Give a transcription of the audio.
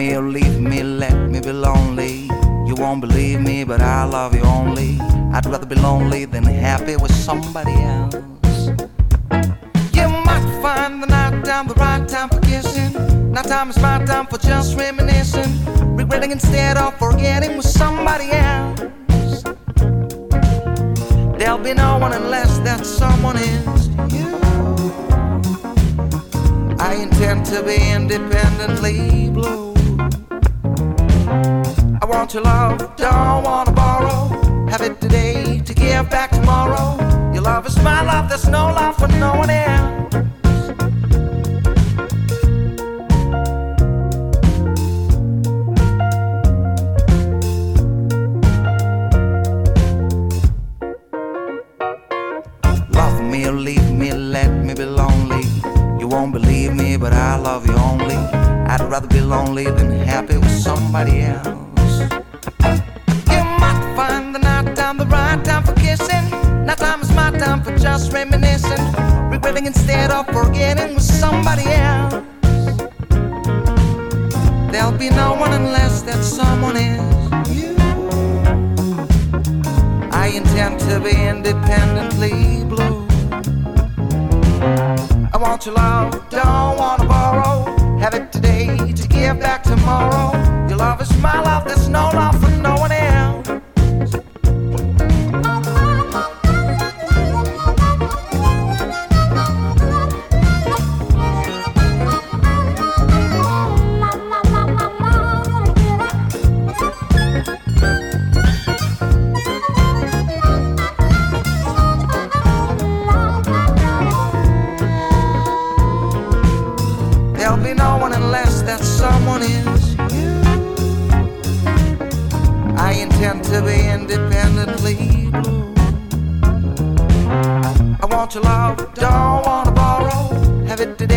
me or leave me, let me be lonely. You won't believe me, but I love you only. I'd rather be lonely than happy with somebody else. You might find the night time the right time for kissing. Now time is my time for just reminiscing, regretting instead of forgetting with somebody else. There'll be no one unless that someone is you. I intend to be independently blue. I want your love, don't want to borrow. Have it today to give back tomorrow. Your love is my love, there's no love for no one else. Love me or leave me, let me be lonely. You won't believe me, but I love you only. I'd rather be lonely than happy with somebody else. You might find the night time the right time for kissing. Now time is my time for just reminiscing, regretting instead of forgetting with somebody else. There'll be no one unless that someone is you. I intend to be independently blue. I want your love, don't want to borrow. Have it today to give back tomorrow. Your love is my love, there's no love for no one else. There'll be no one unless that someone is you. I intend to be independently blue. I want your love, don't want to borrow. Have it today